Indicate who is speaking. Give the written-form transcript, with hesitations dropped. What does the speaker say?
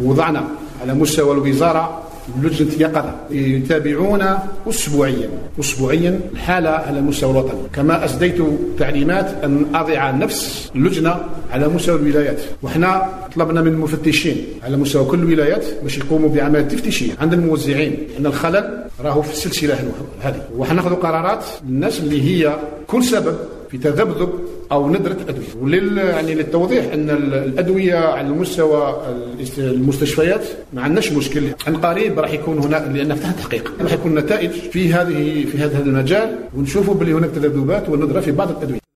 Speaker 1: وضعنا على مستوى الوزارة لجنة يقظة يتابعون أسبوعيا الحالة على مستوى الوطن، كما أسديت تعليمات أن أضع نفس اللجنة على مستوى الولايات، وإحنا طلبنا من المفتشين على مستوى كل الولايات باش يقوموا بعمليات تفتيشية عند الموزعين، أن الخلل راهو في السلسلة هذه، وحناخذ قرارات للناس اللي هي كل سبب في تذبذب أو ندرة أدوية. يعني للتوضيح أن الأدوية على مستوى المستشفيات ما عندناش مشكل، عن قريب راح يكون هناك، لأن فتح تحقيق راح يكون نتائج في هذا المجال، ونشوفوا بلي هناك تذبذبات وندرة في بعض الأدوية.